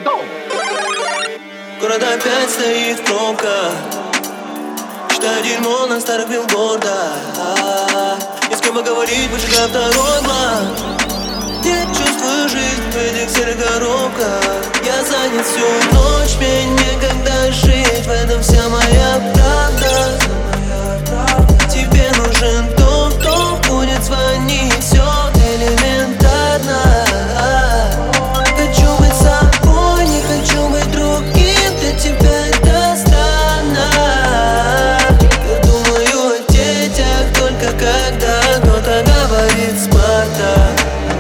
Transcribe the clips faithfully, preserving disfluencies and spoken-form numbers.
Город опять стоит в пробках, считаю дерьмо на старых билбордах. Не с кем поговорить, выжигаю второй блок. Я чувствую жизнь в этих серых коробках. Я занят всю ночь, мне некогда жить. В этом вся моя правда. Тебе нужен тот, кто будет звонить. Все элементарно. Хочу быть собой, не хочу быть другим. Для тебя это странно. Я думаю о детях только когда кто-то говорит смарта.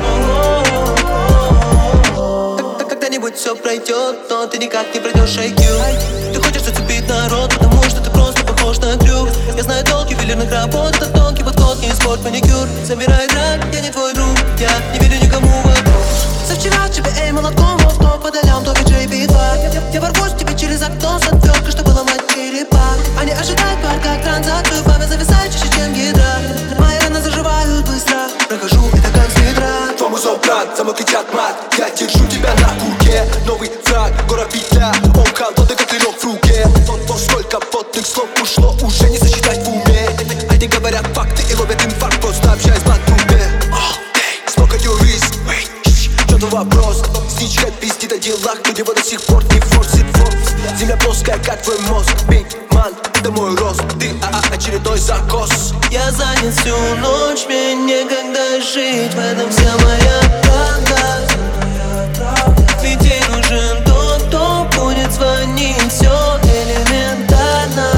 Когда-нибудь все пройдет, но ты никак не пройдешь ай кью. Ты хочешь зацепить народ, потому что ты просто похож на крюк. Я знаю толк ювелирных работ, это тонкий подход, не испорт маникюр. Забирай драк, я не твой друг, я не верю никому вокруг. Со вчера тебе эй молотком, в то подалям, то джей би два. Я ворвусь тебе через окно с отверткой, чтобы ломать черепа. Они ожидают пар, как транзакцию, пламя зависает чаще, чем гидра. Мои раны заживают быстро, прохожу это как с ведра. Твой музон-брат, за мной кричат мат. Я держу тебя на курке. Новый враг, город петля. Он колоды, как клинок в руке. Вот, вот сколько потных слов ушло, уже не засчитать в уме. Они говорят факты и ловят инфаркт, просто общаясь по трубе. Сколько юрист, что то вопрос. Сничка пиздит о делах, но его до сих пор не форсит форс. Земля плоская, как твой мозг. Биг ман, это мой рост. Ты а -а, очередной закос. Я занят всю ночь, мне некогда жить. В этом вся моя правда. Ведь ей нужен тот, кто будет звонить. Все элементарно.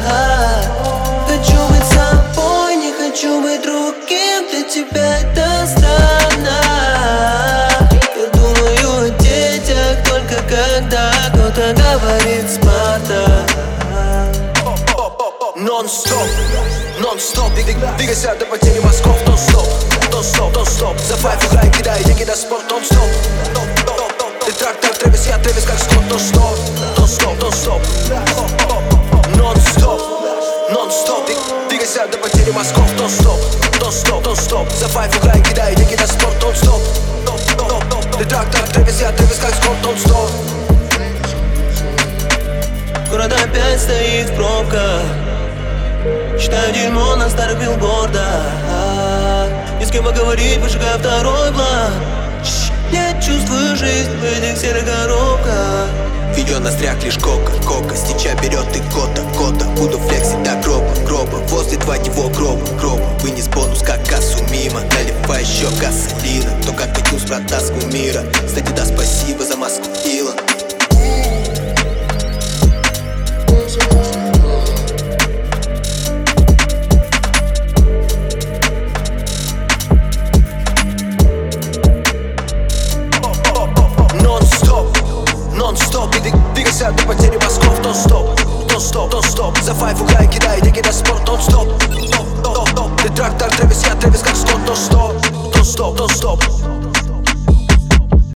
Хочу быть собой, не хочу быть другим. Для тебя это странно. Я думаю о детях только когда кто-то говорит смарта. Нон-стоп, нон-стоп, двигайся до потери мозгов. Нон-стоп, нон-стоп, нон-стоп. За файв играй, кидай деньги на спорт. Нон-стоп, ты трактор, Трэвис, я Трэвис, как Скотт. Нон-стоп, нон-стоп, нон-стоп. Нон-стоп, нон-стоп, двигайся до потери мозгов. Нон-стоп, нон-стоп, нон-стоп. За файв играй, кидай деньги на спорт. Нон-стоп, ты трактор, Трэвис, я Трэвис, как Скотт. Нон-стоп. Город опять стоит в пробках, считаю дерьмо на старых билбордах. Не с кем поговорить, выжигаю второй блок. Я чувствую жизнь в этих серых коробках. Видео ноздрях лишь кока, кока. Стича берет и кота, кота. Буду флексить до гроба, гроба. Возле твоего гроба, гроба. Вынес бонус как кассу мимо. Наливай еще gasolina. То как катюс про таску мира. Кстати, да, спасибо за маску Илон. Нон-стоп, двигайся до потери мозгов. Нон-стоп, нон-стоп, нон-стоп. За файв играй, кидай деньги на спорт. Нон-стоп, ты трактор, Трэвис, я Трэвис, как Скотт. Нон-стоп, нон-стоп, нон-стоп.